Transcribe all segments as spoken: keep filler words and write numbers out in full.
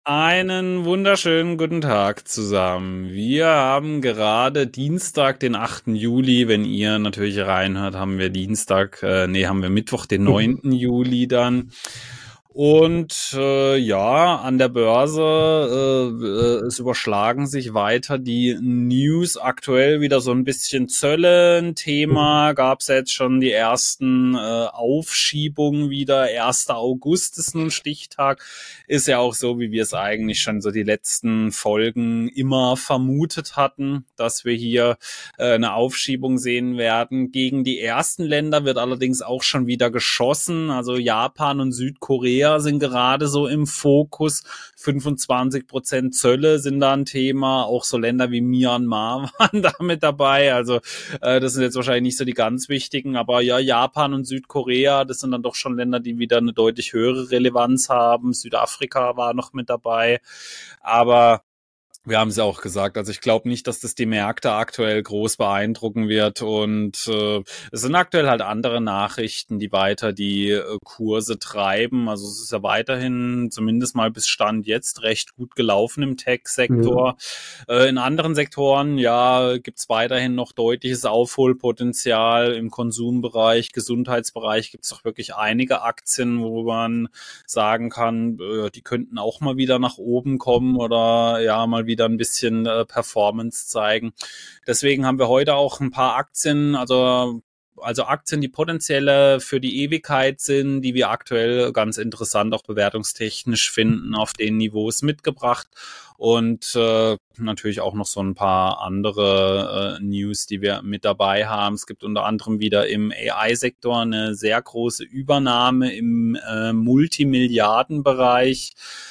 Einen wunderschönen guten Tag zusammen. Wir haben gerade Dienstag, den achten Juli. Wenn ihr natürlich reinhört, haben wir Dienstag, äh, nee, haben wir Mittwoch, den neunten Juli dann. Und äh, ja, an der Börse, äh, äh, es überschlagen sich weiter die News. Aktuell wieder so ein bisschen Zölle ein Thema. Gab es jetzt schon die ersten äh, Aufschiebungen wieder. erster August ist nun Stichtag. Ist ja auch so, wie wir es eigentlich schon so die letzten Folgen immer vermutet hatten, dass wir hier äh, eine Aufschiebung sehen werden. Gegen die ersten Länder wird allerdings auch schon wieder geschossen. Also Japan und Südkorea sind gerade so im Fokus. fünfundzwanzig Prozent Zölle sind da ein Thema. Auch so Länder wie Myanmar waren da mit dabei. Also äh, das sind jetzt wahrscheinlich nicht so die ganz wichtigen. Aber ja, Japan und Südkorea, das sind dann doch schon Länder, die wieder eine deutlich höhere Relevanz haben. Südafrika war noch mit dabei. Aber wir haben es ja auch gesagt, also ich glaube nicht, dass das die Märkte aktuell groß beeindrucken wird und äh, es sind aktuell halt andere Nachrichten, die weiter die äh, Kurse treiben. Also es ist ja weiterhin zumindest mal bis Stand jetzt recht gut gelaufen im Tech-Sektor. Mhm. Äh, in anderen Sektoren, ja, gibt's weiterhin noch deutliches Aufholpotenzial im Konsumbereich, Gesundheitsbereich gibt's doch wirklich einige Aktien, wo man sagen kann, äh, die könnten auch mal wieder nach oben kommen oder ja, mal wieder wieder ein bisschen äh, Performance zeigen. Deswegen haben wir heute auch ein paar Aktien, also also Aktien, die potenziell für die Ewigkeit sind, die wir aktuell ganz interessant auch bewertungstechnisch finden, auf den Niveaus mitgebracht und äh, natürlich auch noch so ein paar andere äh, News, die wir mit dabei haben. Es gibt unter anderem wieder im A I-Sektor eine sehr große Übernahme im äh, Multimilliardenbereich.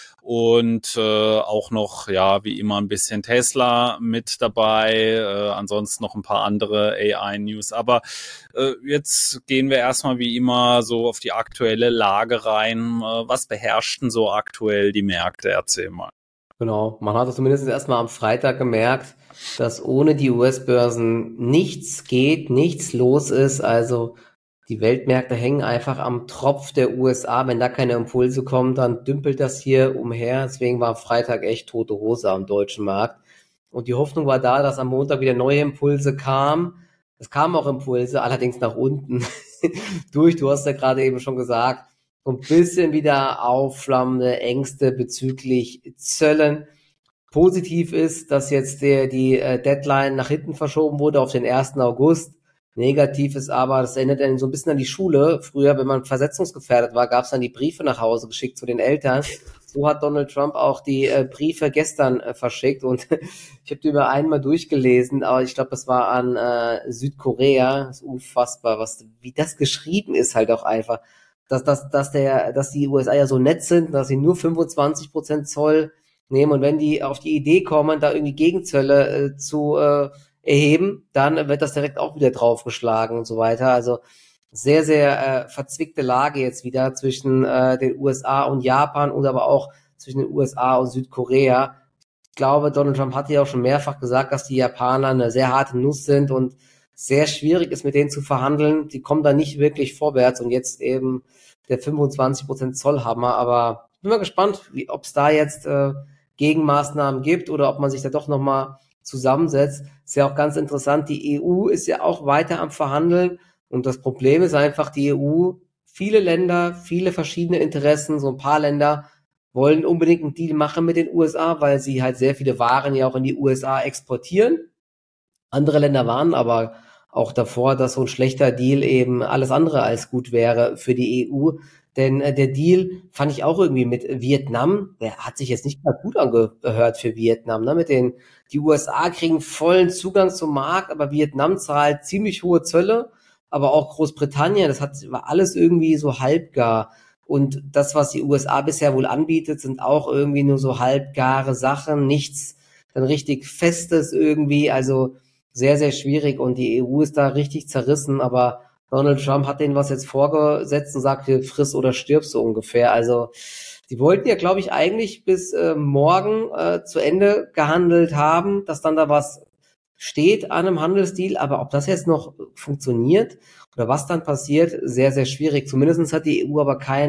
Und äh, auch noch, ja, wie immer ein bisschen Tesla mit dabei, äh, ansonsten noch ein paar andere A I-News. Aber äh, jetzt gehen wir erstmal wie immer so auf die aktuelle Lage rein. Äh, was beherrscht denn so aktuell die Märkte? Erzähl mal. Genau, man hat es zumindest erstmal am Freitag gemerkt, dass ohne die U S-Börsen nichts geht, nichts los ist. Also die Weltmärkte hängen einfach am Tropf der U S A. Wenn da keine Impulse kommen, dann dümpelt das hier umher. Deswegen war am Freitag echt tote Hose am deutschen Markt. Und die Hoffnung war da, dass am Montag wieder neue Impulse kamen. Es kamen auch Impulse, allerdings nach unten durch. Du hast ja gerade eben schon gesagt, so ein bisschen wieder aufflammende Ängste bezüglich Zöllen. Positiv ist, dass jetzt der, die äh, Deadline nach hinten verschoben wurde auf den ersten August. Negativ ist aber, das erinnert einen so ein bisschen an die Schule. Früher, wenn man versetzungsgefährdet war, gab es dann die Briefe nach Hause geschickt zu den Eltern. So hat Donald Trump auch die äh, Briefe gestern äh, verschickt und ich habe die über einmal durchgelesen, aber ich glaube, das war an äh, Südkorea. Das ist unfassbar, was wie das geschrieben ist halt auch einfach. Dass, dass, dass, der, dass die U S A ja so nett sind, dass sie nur fünfundzwanzig Prozent Zoll nehmen und wenn die auf die Idee kommen, da irgendwie Gegenzölle äh, zu äh, erheben, dann wird das direkt auch wieder draufgeschlagen und so weiter. Also sehr, sehr äh, verzwickte Lage jetzt wieder zwischen äh, den U S A und Japan und aber auch zwischen den U S A und Südkorea. Ich glaube, Donald Trump hatte ja auch schon mehrfach gesagt, dass die Japaner eine sehr harte Nuss sind und sehr schwierig ist, mit denen zu verhandeln. Die kommen da nicht wirklich vorwärts und jetzt eben der fünfundzwanzig Prozent Zollhammer. Aber ich bin mal gespannt, ob es da jetzt äh, Gegenmaßnahmen gibt oder ob man sich da doch nochmal zusammensetzt. Ist ja auch ganz interessant, die E U ist ja auch weiter am Verhandeln und das Problem ist einfach, die E U, viele Länder, viele verschiedene Interessen, so ein paar Länder wollen unbedingt einen Deal machen mit den U S A, weil sie halt sehr viele Waren ja auch in die U S A exportieren. Andere Länder warnen aber auch davor, dass so ein schlechter Deal eben alles andere als gut wäre für die E U. Denn äh, der Deal fand ich auch irgendwie mit Vietnam, der hat sich jetzt nicht mal gut angehört für Vietnam. Ne? Mit den, die U S A kriegen vollen Zugang zum Markt, aber Vietnam zahlt ziemlich hohe Zölle, aber auch Großbritannien, das hat, war alles irgendwie so halbgar. Und das, was die U S A bisher wohl anbietet, sind auch irgendwie nur so halbgare Sachen, nichts dann richtig Festes irgendwie, also sehr, sehr schwierig und die E U ist da richtig zerrissen, aber Donald Trump hat denen was jetzt vorgesetzt und sagt, friss oder stirb so ungefähr. Also die wollten ja, glaube ich, eigentlich bis äh, morgen äh, zu Ende gehandelt haben, dass dann da was steht an einem Handelsdeal, aber ob das jetzt noch funktioniert oder was dann passiert, sehr, sehr schwierig. Zumindest hat die E U aber kein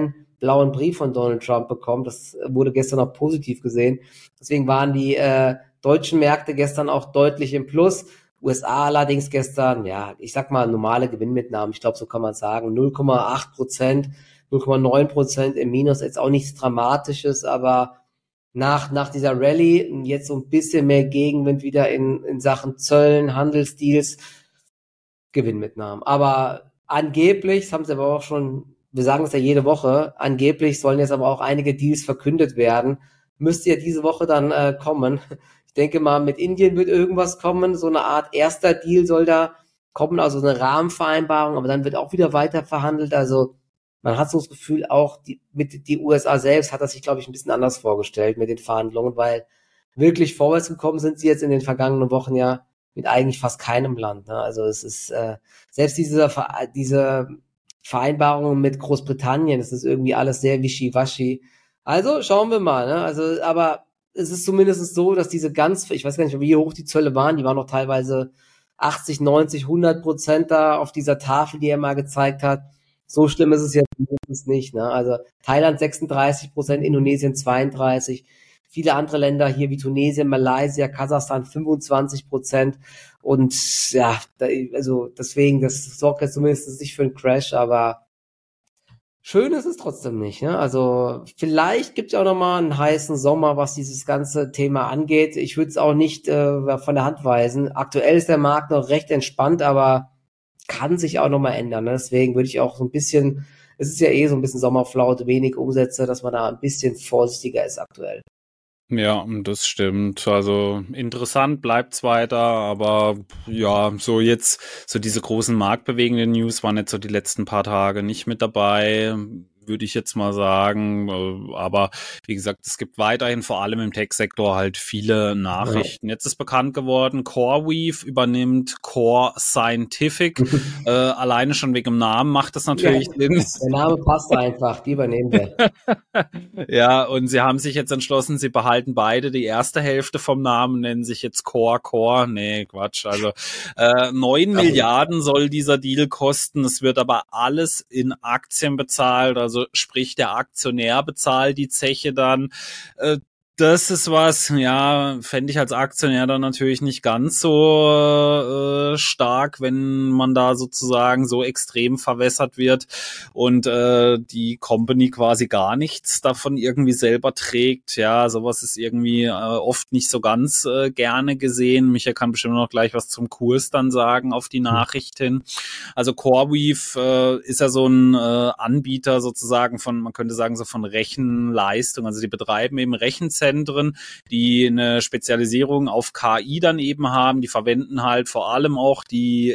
blauen Brief von Donald Trump bekommen. Das wurde gestern auch positiv gesehen. Deswegen waren die äh, deutschen Märkte gestern auch deutlich im Plus. U S A allerdings gestern, ja, ich sag mal normale Gewinnmitnahmen. Ich glaube, so kann man sagen. null Komma acht Prozent, null Komma neun Prozent im Minus. Jetzt auch nichts Dramatisches, aber nach, nach dieser Rallye jetzt so ein bisschen mehr Gegenwind wieder in, in Sachen Zöllen, Handelsdeals, Gewinnmitnahmen. Aber angeblich, das haben sie aber auch schon, wir sagen es ja jede Woche, angeblich sollen jetzt aber auch einige Deals verkündet werden. Müsste ja diese Woche dann äh, kommen. Ich denke mal, mit Indien wird irgendwas kommen. So eine Art erster Deal soll da kommen, also eine Rahmenvereinbarung, aber dann wird auch wieder weiter verhandelt. Also man hat so das Gefühl, auch die, mit die U S A selbst hat das sich, glaube ich, ein bisschen anders vorgestellt mit den Verhandlungen, weil wirklich vorwärts gekommen sind sie jetzt in den vergangenen Wochen ja mit eigentlich fast keinem Land. Ne? Also es ist äh, selbst diese, diese Vereinbarungen mit Großbritannien, es ist irgendwie alles sehr wischiwaschi. Also schauen wir mal. Ne? Also, aber es ist zumindest so, dass diese ganz, ich weiß gar nicht, wie hoch die Zölle waren, die waren noch teilweise achtzig, neunzig, hundert Prozent da auf dieser Tafel, die er mal gezeigt hat. So schlimm ist es ja nicht. Ne? Also Thailand sechsunddreißig Prozent, Indonesien zweiunddreißig, viele andere Länder hier wie Tunesien, Malaysia, Kasachstan fünfundzwanzig Prozent. Und ja, da, also deswegen, das sorgt jetzt zumindest nicht für einen Crash, aber schön ist es trotzdem nicht. Ne? Also vielleicht gibt es auch nochmal einen heißen Sommer, was dieses ganze Thema angeht. Ich würde es auch nicht äh, von der Hand weisen. Aktuell ist der Markt noch recht entspannt, aber kann sich auch nochmal ändern. Ne? Deswegen würde ich auch so ein bisschen, es ist ja eh so ein bisschen Sommerflaute, wenig Umsätze, dass man da ein bisschen vorsichtiger ist aktuell. Ja, das stimmt. Also interessant bleibt's weiter, aber ja, so jetzt, so diese großen marktbewegenden News waren jetzt so die letzten paar Tage nicht mit dabei, würde ich jetzt mal sagen. Aber wie gesagt, es gibt weiterhin vor allem im Tech-Sektor halt viele Nachrichten. Ja. Jetzt ist bekannt geworden, CoreWeave übernimmt Core Scientific. äh, alleine schon wegen dem Namen macht das natürlich ja, Sinn. Der Name passt einfach, die übernehmen wir. Ja, und sie haben sich jetzt entschlossen, sie behalten beide die erste Hälfte vom Namen, nennen sich jetzt Core Core. Nee, Quatsch. Also äh, neun Milliarden soll dieser Deal kosten. Es wird aber alles in Aktien bezahlt. Also Also sprich, der Aktionär bezahlt die Zeche dann. Äh, das ist was, ja, fände ich als Aktionär dann natürlich nicht ganz so äh, stark, wenn man da sozusagen so extrem verwässert wird und äh, die Company quasi gar nichts davon irgendwie selber trägt. Ja, sowas ist irgendwie äh, oft nicht so ganz äh, gerne gesehen. Michael kann bestimmt noch gleich was zum Kurs dann sagen auf die Nachricht hin. Also CoreWeave äh, ist ja so ein äh, Anbieter sozusagen von, man könnte sagen, so von Rechenleistung. Also die betreiben eben Rechenzentren, die eine Spezialisierung auf K I dann eben haben. Die verwenden halt vor allem auch die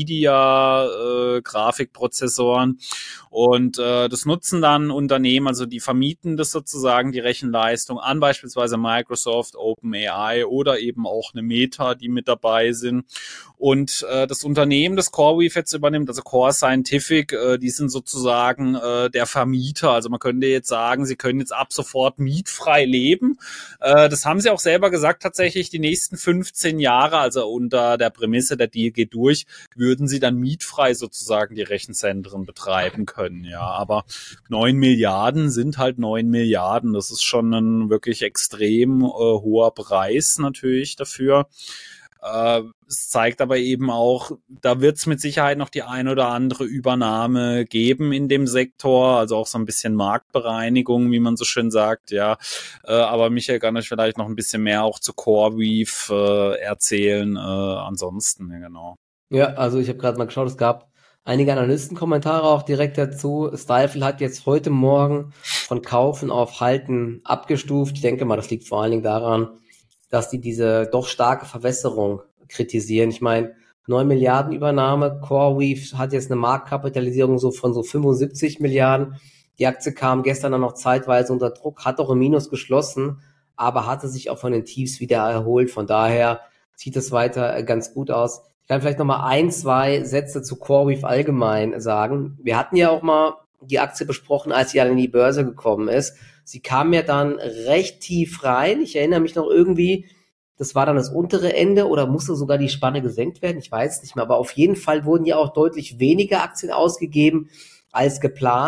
Nvidia äh, Grafikprozessoren und äh, das nutzen dann Unternehmen, also die vermieten das sozusagen, die Rechenleistung an beispielsweise Microsoft, OpenAI oder eben auch eine Meta, die mit dabei sind. Und äh, das Unternehmen, das CoreWeave jetzt übernimmt, also Core Scientific, äh, die sind sozusagen äh, der Vermieter. Also man könnte jetzt sagen, sie können jetzt ab sofort mietfrei leben. Äh, das haben sie auch selber gesagt, tatsächlich die nächsten fünfzehn Jahre, also unter der Prämisse, der Deal geht durch, würden sie dann mietfrei sozusagen die Rechenzentren betreiben können. Ja, aber neun Milliarden sind halt neun Milliarden. Das ist schon ein wirklich extrem äh, hoher Preis natürlich dafür. Uh, es zeigt aber eben auch, da wird es mit Sicherheit noch die ein oder andere Übernahme geben in dem Sektor, also auch so ein bisschen Marktbereinigung, wie man so schön sagt, ja. Uh, aber Michael kann euch vielleicht noch ein bisschen mehr auch zu CoreWeave uh, erzählen, uh, ansonsten, ja, genau. Ja, also ich habe gerade mal geschaut, es gab einige Analystenkommentare auch direkt dazu. Stifel hat jetzt heute Morgen von Kaufen auf Halten abgestuft. Ich denke mal, das liegt vor allen Dingen daran, dass die diese doch starke Verwässerung kritisieren. Ich meine, neun Milliarden Übernahme, CoreWeave hat jetzt eine Marktkapitalisierung so von so fünfundsiebzig Milliarden. Die Aktie kam gestern dann noch zeitweise unter Druck, hat auch im Minus geschlossen, aber hatte sich auch von den Tiefs wieder erholt. Von daher sieht es weiter ganz gut aus. Ich kann vielleicht noch mal ein, zwei Sätze zu CoreWeave allgemein sagen. Wir hatten ja auch mal die Aktie besprochen, als sie an die Börse gekommen ist. Sie kam ja dann recht tief rein. Ich erinnere mich noch irgendwie, das war dann das untere Ende oder musste sogar die Spanne gesenkt werden. Ich weiß es nicht mehr. Aber auf jeden Fall wurden ja auch deutlich weniger Aktien ausgegeben als geplant.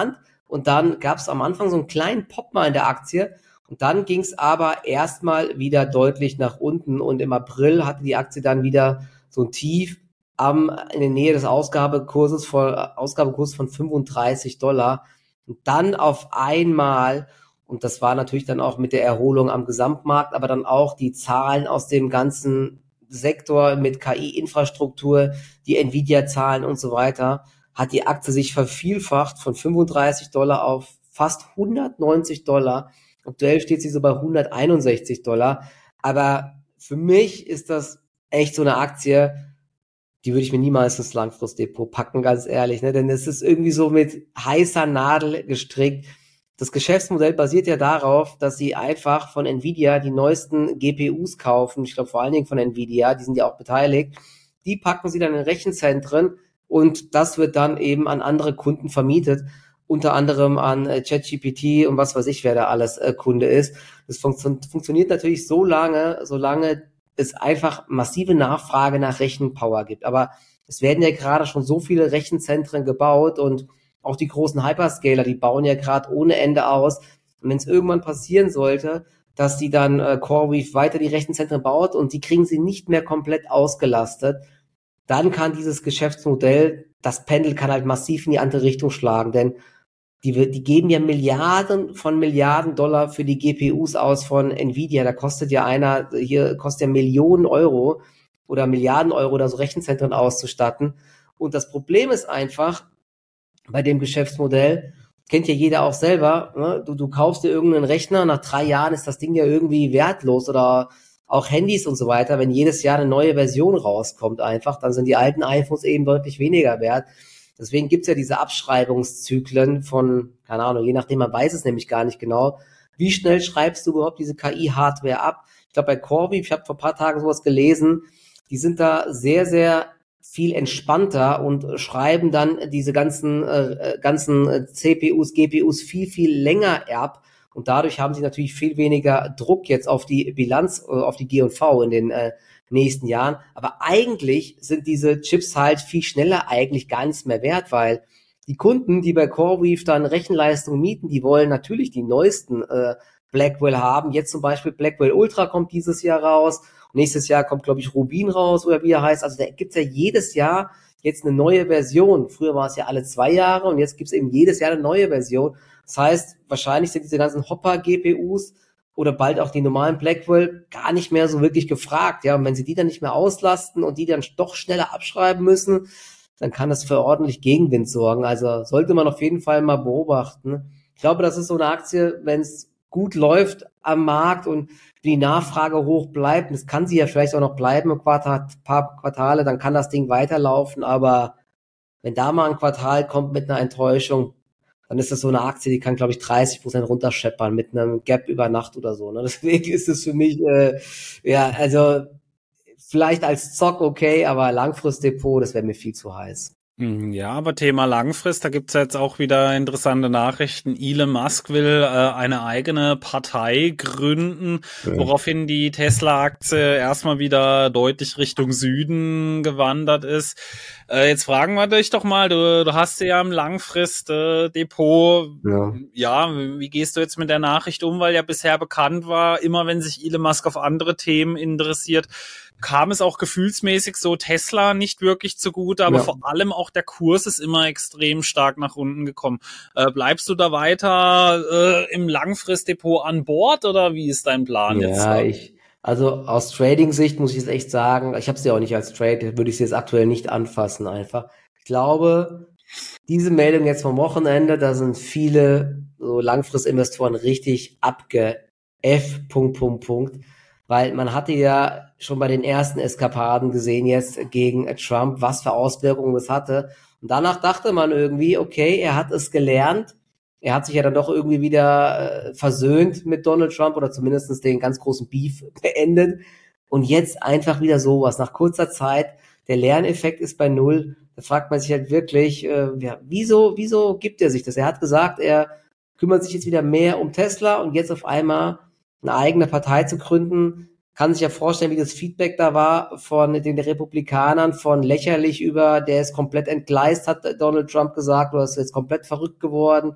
und dann gab es am Anfang so einen kleinen Pop mal in der Aktie und dann ging es aber erstmal wieder deutlich nach unten und im April hatte die Aktie dann wieder so ein Tief am, in der Nähe des Ausgabekurses von, Ausgabekurs von fünfunddreißig Dollar und dann auf einmal, und das war natürlich dann auch mit der Erholung am Gesamtmarkt, aber dann auch die Zahlen aus dem ganzen Sektor mit K I-Infrastruktur, die Nvidia-Zahlen und so weiter, hat die Aktie sich vervielfacht von fünfunddreißig Dollar auf fast hundertneunzig Dollar. Aktuell steht sie so bei hunderteinundsechzig Dollar. Aber für mich ist das echt so eine Aktie, die würde ich mir niemals ins Langfristdepot packen, ganz ehrlich, ne? Denn es ist irgendwie so mit heißer Nadel gestrickt. Das Geschäftsmodell basiert ja darauf, dass sie einfach von Nvidia die neuesten G P Us kaufen. Ich glaube vor allen Dingen von Nvidia, die sind ja auch beteiligt. Die packen sie dann in Rechenzentren und das wird dann eben an andere Kunden vermietet. Unter anderem an äh, ChatGPT und was weiß ich, wer da alles äh, Kunde ist. Das fun- funktioniert natürlich so lange, solange es einfach massive Nachfrage nach Rechenpower gibt. Aber es werden ja gerade schon so viele Rechenzentren gebaut und auch die großen Hyperscaler, die bauen ja gerade ohne Ende aus. Und wenn es irgendwann passieren sollte, dass die dann äh, CoreWeave weiter die Rechenzentren baut und die kriegen sie nicht mehr komplett ausgelastet, dann kann dieses Geschäftsmodell, das Pendel kann halt massiv in die andere Richtung schlagen, denn die, die geben ja Milliarden von Milliarden Dollar für die G P Us aus von Nvidia. Da kostet ja einer, hier kostet ja Millionen Euro oder Milliarden Euro, da so Rechenzentren auszustatten. Und das Problem ist einfach, bei dem Geschäftsmodell, kennt ja jeder auch selber, ne? du, du kaufst dir irgendeinen Rechner, nach drei Jahren ist das Ding ja irgendwie wertlos oder auch Handys und so weiter, wenn jedes Jahr eine neue Version rauskommt einfach, dann sind die alten iPhones eben deutlich weniger wert. Deswegen gibt's ja diese Abschreibungszyklen von, keine Ahnung, je nachdem, man weiß es nämlich gar nicht genau, wie schnell schreibst du überhaupt diese K I-Hardware ab? Ich glaube, bei CoreWeave, ich habe vor ein paar Tagen sowas gelesen, die sind da sehr, sehr viel entspannter und schreiben dann diese ganzen äh, ganzen C P Us, G P Us viel, viel länger ab. Und dadurch haben sie natürlich viel weniger Druck jetzt auf die Bilanz, auf die G und V in den äh, nächsten Jahren. Aber eigentlich sind diese Chips halt viel schneller eigentlich gar nichts mehr wert, weil die Kunden, die bei CoreWeave dann Rechenleistung mieten, die wollen natürlich die neuesten äh, Blackwell haben. Jetzt zum Beispiel Blackwell Ultra kommt dieses Jahr raus. Nächstes Jahr kommt, glaube ich, Rubin raus oder wie er heißt. Also da gibt's ja jedes Jahr jetzt eine neue Version. Früher war es ja alle zwei Jahre und jetzt gibt's eben jedes Jahr eine neue Version. Das heißt, wahrscheinlich sind diese ganzen Hopper-G P Us oder bald auch die normalen Blackwell gar nicht mehr so wirklich gefragt. Ja, und wenn sie die dann nicht mehr auslasten und die dann doch schneller abschreiben müssen, dann kann das für ordentlich Gegenwind sorgen. Also sollte man auf jeden Fall mal beobachten. Ich glaube, das ist so eine Aktie, wenn es gut läuft am Markt und die Nachfrage hoch bleibt, das kann sie ja vielleicht auch noch bleiben im Quartal, paar Quartale, dann kann das Ding weiterlaufen, aber wenn da mal ein Quartal kommt mit einer Enttäuschung, dann ist das so eine Aktie, die kann, glaube ich, dreißig Prozent runterscheppern mit einem Gap über Nacht oder so. Ne? Deswegen ist es für mich, äh, ja, also vielleicht als Zock okay, aber Langfristdepot, das wäre mir viel zu heiß. Ja, aber Thema Langfrist, da gibt's jetzt auch wieder interessante Nachrichten. Elon Musk will äh, eine eigene Partei gründen, ja. Woraufhin die Tesla-Aktie erstmal wieder deutlich Richtung Süden gewandert ist. Äh, jetzt fragen wir dich doch mal, du, du hast ja im Langfrist-Depot, äh, ja. ja, wie gehst du jetzt mit der Nachricht um, weil ja bisher bekannt war, immer wenn sich Elon Musk auf andere Themen interessiert, kam es auch gefühlsmäßig so Tesla nicht wirklich zugute, aber ja. vor allem auch der Kurs ist immer extrem stark nach unten gekommen. Äh, bleibst du da weiter äh, im Langfristdepot an Bord oder wie ist dein Plan ja, jetzt? Ja, ich, also aus Trading-Sicht muss ich es echt sagen, ich habe es ja auch nicht als Trade, würde ich es jetzt aktuell nicht anfassen einfach. Ich glaube, diese Meldung jetzt vom Wochenende, da sind viele so Langfristinvestoren richtig abge F, Punkt, Punkt, Punkt. Weil man hatte ja schon bei den ersten Eskapaden gesehen jetzt gegen Trump, was für Auswirkungen das hatte. Und danach dachte man irgendwie, okay, er hat es gelernt. Er hat sich ja dann doch irgendwie wieder äh, versöhnt mit Donald Trump oder zumindest den ganz großen Beef beendet. Und jetzt einfach wieder sowas. Nach kurzer Zeit, der Lerneffekt ist bei null. Da fragt man sich halt wirklich, äh, ja, wieso, wieso gibt er sich das? Er hat gesagt, er kümmert sich jetzt wieder mehr um Tesla und jetzt auf einmal eine eigene Partei zu gründen, kann sich ja vorstellen, wie das Feedback da war von den Republikanern, von lächerlich über, der ist komplett entgleist, hat Donald Trump gesagt, oder ist jetzt komplett verrückt geworden.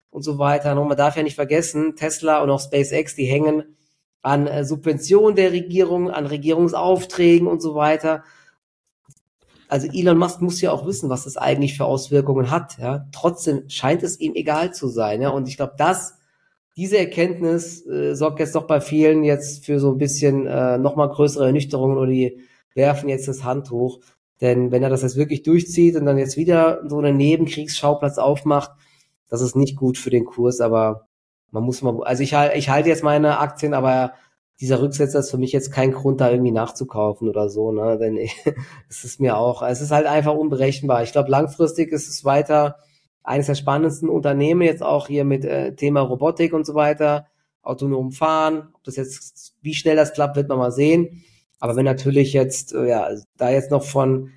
und so weiter. Und man darf ja nicht vergessen, Tesla und auch SpaceX, die hängen an äh, Subventionen der Regierung, an Regierungsaufträgen und so weiter. Also Elon Musk muss ja auch wissen, was das eigentlich für Auswirkungen hat. Ja, trotzdem scheint es ihm egal zu sein. Ja, und ich glaube, dass diese Erkenntnis äh, sorgt jetzt doch bei vielen jetzt für so ein bisschen äh, nochmal größere Ernüchterungen oder die werfen jetzt das Handtuch. Denn wenn er das jetzt wirklich durchzieht und dann jetzt wieder so einen Nebenkriegsschauplatz aufmacht, das ist nicht gut für den Kurs. Aber man muss mal, also ich, ich halte jetzt meine Aktien, aber dieser Rücksetzer ist für mich jetzt kein Grund, da irgendwie nachzukaufen oder so, ne? Denn es ist mir auch, es ist halt einfach unberechenbar. Ich glaube, langfristig ist es weiter eines der spannendsten Unternehmen, jetzt auch hier mit äh, Thema Robotik und so weiter, autonom fahren. Ob das jetzt, wie schnell das klappt, wird man mal sehen. Aber wenn natürlich jetzt, äh, ja, da jetzt noch von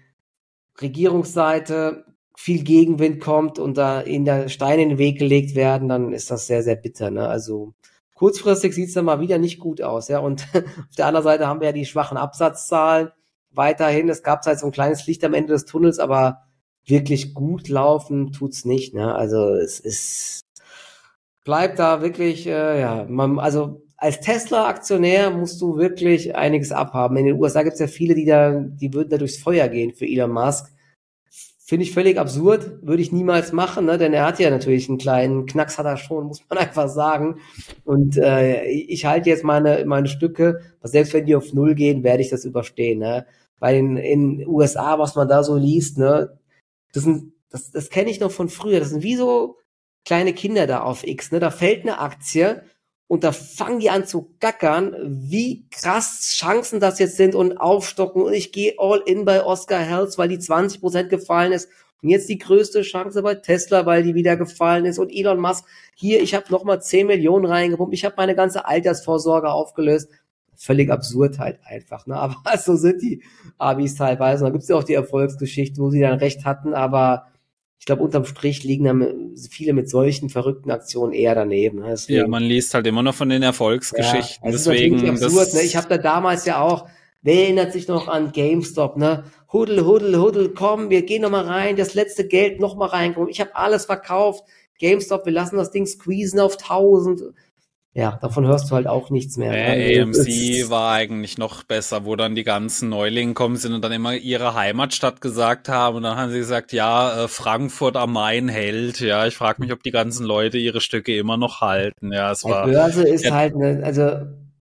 Regierungsseite viel Gegenwind kommt und da in der Steine in den Weg gelegt werden, dann ist das sehr, sehr bitter, ne? Also kurzfristig sieht es dann mal wieder nicht gut aus, ja. Und auf der anderen Seite haben wir ja die schwachen Absatzzahlen weiterhin. Es gab halt so ein kleines Licht am Ende des Tunnels, aber wirklich gut laufen tut's nicht, ne? Also es ist bleibt da wirklich, äh, ja, man, also als Tesla-Aktionär musst du wirklich einiges abhaben. In den U S A gibt's ja viele, die da, die würden da durchs Feuer gehen für Elon Musk. Finde ich völlig absurd, würde ich niemals machen, ne? Denn er hat ja natürlich einen kleinen Knacks, hat er schon, muss man einfach sagen. Und äh, ich halte jetzt meine meine Stücke, selbst wenn die auf Null gehen, werde ich das überstehen, ne? Bei den in den U S A, was man da so liest, ne, das sind, das, das kenne ich noch von früher. Das sind wie so kleine Kinder da auf X, ne? Da fällt eine Aktie und da fangen die an zu gackern, wie krass Chancen das jetzt sind und aufstocken und ich gehe all in bei Oscar Health, weil die zwanzig Prozent gefallen ist und jetzt die größte Chance bei Tesla, weil die wieder gefallen ist und Elon Musk, hier, ich habe nochmal zehn Millionen reingepumpt, ich habe meine ganze Altersvorsorge aufgelöst. Völlig absurd halt einfach, ne? Aber so sind die Abis teilweise. Und da gibt's ja auch die Erfolgsgeschichten, wo sie dann recht hatten, aber ich glaube, unterm Strich liegen dann viele mit solchen verrückten Aktionen eher daneben. Ne? Deswegen, ja, man liest halt immer noch von den Erfolgsgeschichten. Ja, das deswegen, ist natürlich absurd. das Ne? Ich habe da damals ja auch, wer erinnert sich noch an GameStop, ne? Huddel, huddel, huddel, komm, wir gehen noch mal rein, das letzte Geld noch mal reinkommen. Ich habe alles verkauft. GameStop, wir lassen das Ding squeezen auf tausend. Ja, davon hörst du halt auch nichts mehr. Äh, A M C war eigentlich noch besser, wo dann die ganzen Neulinge kommen sind und dann immer ihre Heimatstadt gesagt haben und dann haben sie gesagt, ja, äh, Frankfurt am Main hält. Ja, ich frage mich, ob die ganzen Leute ihre Stücke immer noch halten. Ja, es war. Die Börse ist ja, halt eine, also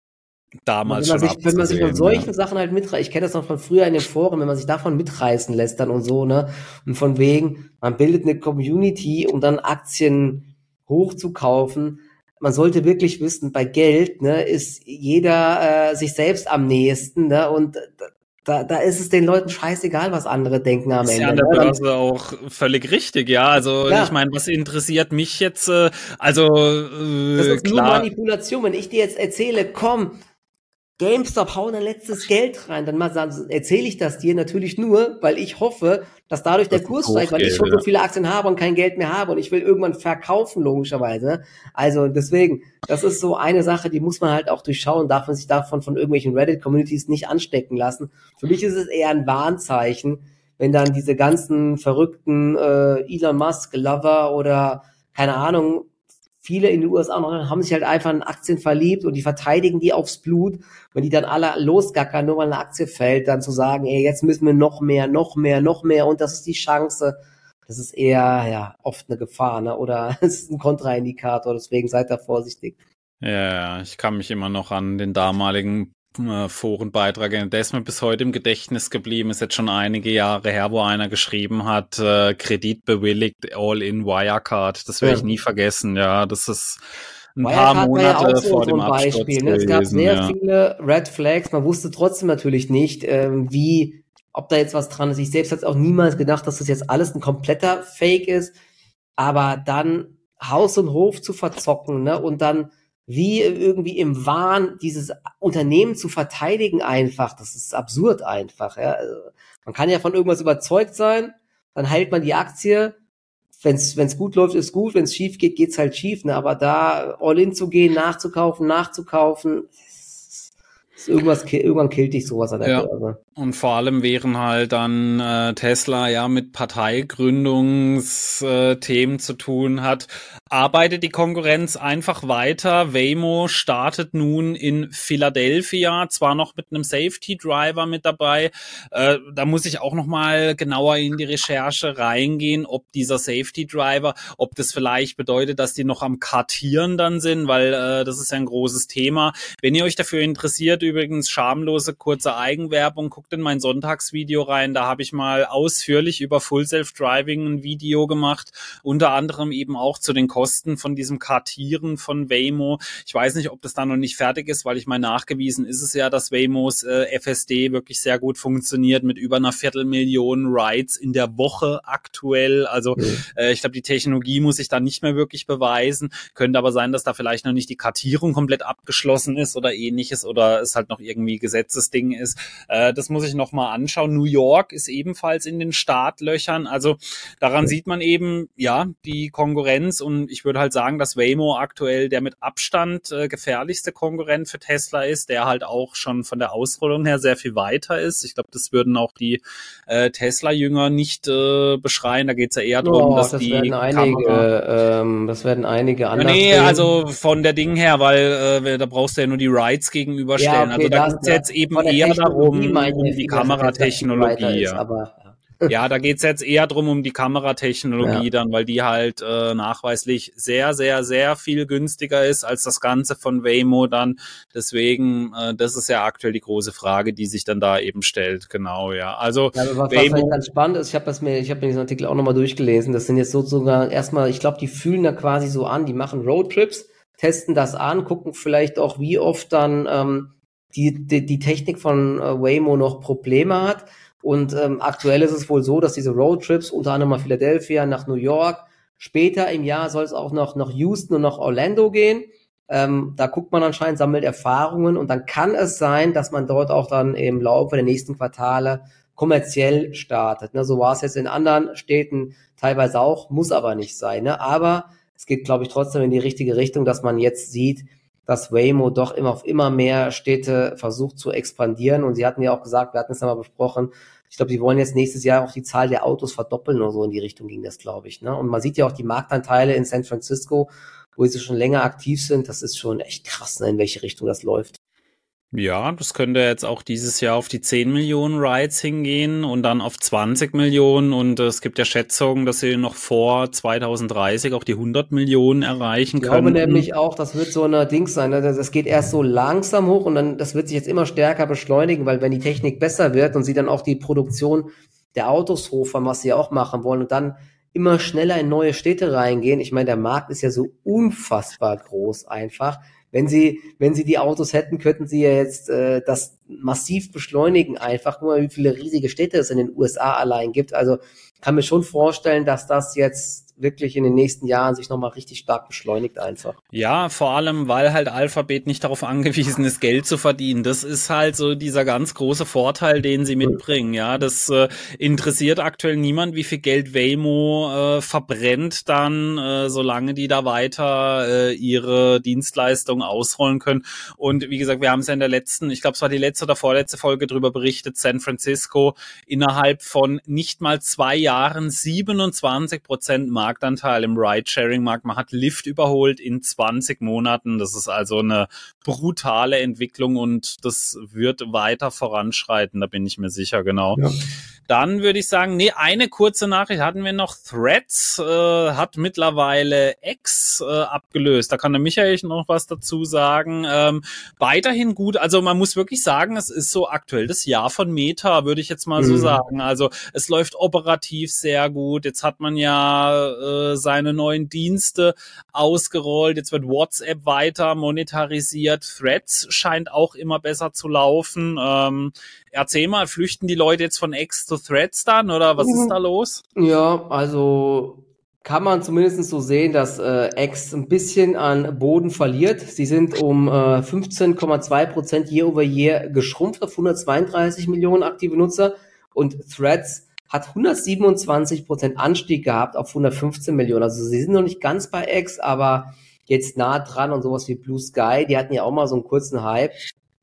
damals wenn man schon sich, wenn man sich von solchen ja. Sachen halt mitreißt, ich kenne das noch von früher in den Foren, wenn man sich davon mitreißen lässt dann und so, ne, und von wegen, man bildet eine Community, um dann Aktien hochzukaufen. Man sollte wirklich wissen, bei Geld, ne, ist jeder äh, sich selbst am nächsten, ne, und da, da ist es den Leuten scheißegal, was andere denken am ist Ende. Ja, an der Börse ne? Auch völlig richtig, ja. Also ja. Ich meine, was interessiert mich jetzt? Äh, also äh, das ist klar. Nur Manipulation. Wenn ich dir jetzt erzähle, komm, GameStop, hau ein letztes Geld rein, dann erzähle ich das dir natürlich nur, weil ich hoffe, dass dadurch der Kurs steigt, weil ich schon so viele Aktien habe und kein Geld mehr habe und ich will irgendwann verkaufen, logischerweise. Also deswegen, das ist so eine Sache, die muss man halt auch durchschauen, darf man sich davon von irgendwelchen Reddit-Communities nicht anstecken lassen. Für mich ist es eher ein Warnzeichen, wenn dann diese ganzen verrückten äh, Elon Musk-Lover oder keine Ahnung, viele in den U S A noch, haben sich halt einfach in Aktien verliebt und die verteidigen die aufs Blut. Wenn die dann alle losgackern, nur weil eine Aktie fällt, dann zu sagen, ey, jetzt müssen wir noch mehr, noch mehr, noch mehr und das ist die Chance. Das ist eher, ja, oft eine Gefahr, ne? Oder es ist ein Kontraindikator, deswegen seid da vorsichtig. Ja, ich kann mich immer noch an den damaligen äh, Forenbeitrag erinnern. Der ist mir bis heute im Gedächtnis geblieben. Ist jetzt schon einige Jahre her, wo einer geschrieben hat, äh, Kredit bewilligt, all-in Wirecard. Das werde ja. ich nie vergessen. Ja, das ist ein Wirecard paar Monate war ja auch so vor so dem ein Beispiel, Absturz ne? Es gab gewesen, sehr ja. viele Red Flags. Man wusste trotzdem natürlich nicht, ähm, wie, ob da jetzt was dran ist. Ich selbst hätte auch niemals gedacht, dass das jetzt alles ein kompletter Fake ist. Aber dann Haus und Hof zu verzocken, ne? Und dann wie irgendwie im Wahn dieses Unternehmen zu verteidigen einfach, das ist absurd einfach. Ja? Also man kann ja von irgendwas überzeugt sein, dann hält man die Aktie, wenn's wenn's gut läuft, ist gut, wenn's schief geht, geht's halt schief. Ne? Aber da all in zu gehen, nachzukaufen, nachzukaufen, Irgendwas, irgendwann killt dich sowas an der ja. Börse. Und vor allem wären halt dann äh, Tesla ja mit Parteigründungsthemen äh, zu tun hat, arbeitet die Konkurrenz einfach weiter. Waymo startet nun in Philadelphia, zwar noch mit einem Safety Driver mit dabei. Äh, da muss ich auch noch mal genauer in die Recherche reingehen, ob dieser Safety Driver, ob das vielleicht bedeutet, dass die noch am Kartieren dann sind, weil äh, das ist ja ein großes Thema. Wenn ihr euch dafür interessiert, übrigens schamlose kurze Eigenwerbung, guckt in mein Sonntagsvideo rein, da habe ich mal ausführlich über Full Self-Driving ein Video gemacht, unter anderem eben auch zu den Kosten von diesem Kartieren von Waymo. Ich weiß nicht, ob das da noch nicht fertig ist, weil ich mal nachgewiesen ist es ja, dass Waymos äh, F S D wirklich sehr gut funktioniert mit über einer Viertelmillion Rides in der Woche aktuell. Also mhm. äh, ich glaube, die Technologie muss sich da nicht mehr wirklich beweisen. Könnte aber sein, dass da vielleicht noch nicht die Kartierung komplett abgeschlossen ist oder ähnliches oder es halt noch irgendwie Gesetzesding ist. Äh, das muss ich noch mal anschauen. New York ist ebenfalls in den Startlöchern. Also daran mhm. sieht man eben, ja, die Konkurrenz und ich würde halt sagen, dass Waymo aktuell der mit Abstand äh, gefährlichste Konkurrent für Tesla ist, der halt auch schon von der Ausrollung her sehr viel weiter ist. Ich glaube, das würden auch die äh, Tesla-Jünger nicht äh, beschreien. Da geht es ja eher darum, oh, dass das die werden einige, Kamera... ähm, das werden einige anders. Ja, nee, sehen. Also von der Ding her, weil äh, da brauchst du ja nur die Rides gegenüberstellen. Ja, okay, also da geht es jetzt eben eher darum, um die Kameratechnologie. Ja. Aber, ja. Ja, da geht's jetzt eher drum um die Kameratechnologie ja. dann, weil die halt äh, nachweislich sehr, sehr, sehr viel günstiger ist als das Ganze von Waymo dann. Deswegen, äh, das ist ja aktuell die große Frage, die sich dann da eben stellt. Genau, ja. Also ja, was, was halt ganz spannend ist, ich habe das mir, ich habe mir diesen Artikel auch nochmal durchgelesen. Das sind jetzt sozusagen erstmal, ich glaube, die fühlen da quasi so an, die machen Roadtrips, testen das an, gucken vielleicht auch, wie oft dann ähm, die, die die Technik von äh, Waymo noch Probleme hat. Und ähm, aktuell ist es wohl so, dass diese Roadtrips, unter anderem mal Philadelphia nach New York, später im Jahr soll es auch noch nach Houston und nach Orlando gehen. Ähm, da guckt man anscheinend, sammelt Erfahrungen und dann kann es sein, dass man dort auch dann im Laufe der nächsten Quartale kommerziell startet. Ne? So war es jetzt in anderen Städten teilweise auch, muss aber nicht sein. Ne? Aber es geht, glaube ich, trotzdem in die richtige Richtung, dass man jetzt sieht, dass Waymo doch immer auf immer mehr Städte versucht zu expandieren. Und sie hatten ja auch gesagt, wir hatten es ja mal besprochen, ich glaube, sie wollen jetzt nächstes Jahr auch die Zahl der Autos verdoppeln oder so, in die Richtung ging das, glaube ich. Ne? Und man sieht ja auch die Marktanteile in San Francisco, wo sie schon länger aktiv sind. Das ist schon echt krass, ne, in welche Richtung das läuft. Ja, das könnte jetzt auch dieses Jahr auf die zehn Millionen Rides hingehen und dann auf zwanzig Millionen und äh, es gibt ja Schätzungen, dass sie noch vor zwanzig dreißig auch die hundert Millionen erreichen können. Ich glaube nämlich auch, das wird so eine Ding sein, ne? Das geht erst so langsam hoch und dann, das wird sich jetzt immer stärker beschleunigen, weil wenn die Technik besser wird und sie dann auch die Produktion der Autos hochfahren, was sie auch machen wollen und dann immer schneller in neue Städte reingehen. Ich meine, der Markt ist ja so unfassbar groß einfach. Wenn sie, wenn sie die Autos hätten, könnten sie ja jetzt äh, das massiv beschleunigen einfach. Guck mal, wie viele riesige Städte es in den U S A allein gibt. Also kann mir schon vorstellen, dass das jetzt wirklich in den nächsten Jahren sich nochmal richtig stark beschleunigt einfach. Ja, vor allem, weil halt Alphabet nicht darauf angewiesen ist, Geld zu verdienen. Das ist halt so dieser ganz große Vorteil, den sie mitbringen. Ja, das äh, interessiert aktuell niemand, wie viel Geld Waymo äh, verbrennt dann, äh, solange die da weiter äh, ihre Dienstleistungen ausrollen können. Und wie gesagt, wir haben es ja in der letzten, ich glaube, es war die letzte oder vorletzte Folge drüber berichtet, San Francisco innerhalb von nicht mal zwei Jahren siebenundzwanzig Prozent Marktanteil im Ride-Sharing-Markt. Man hat Lyft überholt in zwanzig Monaten. Das ist also eine brutale Entwicklung und das wird weiter voranschreiten, da bin ich mir sicher, genau. Ja. Dann würde ich sagen, nee, eine kurze Nachricht hatten wir noch. Threads äh, hat mittlerweile X äh, abgelöst. Da kann der Michael noch was dazu sagen. Ähm, weiterhin gut. Also man muss wirklich sagen, es ist so aktuell das Jahr von Meta, würde ich jetzt mal mhm. so sagen. Also es läuft operativ sehr gut. Jetzt hat man ja äh, seine neuen Dienste ausgerollt. Jetzt wird WhatsApp weiter monetarisiert. Threads scheint auch immer besser zu laufen. Ähm, erzähl mal, flüchten die Leute jetzt von X zu Threads dann oder was ist da los? Ja, also kann man zumindest so sehen, dass äh, X ein bisschen an Boden verliert. Sie sind um äh, fünfzehn Komma zwei Prozent year over year geschrumpft auf hundertzweiunddreißig Millionen aktive Nutzer und Threads hat hundertsiebenundzwanzig Prozent Anstieg gehabt auf hundertfünfzehn Millionen. Also sie sind noch nicht ganz bei X, aber jetzt nah dran und sowas wie Blue Sky, die hatten ja auch mal so einen kurzen Hype.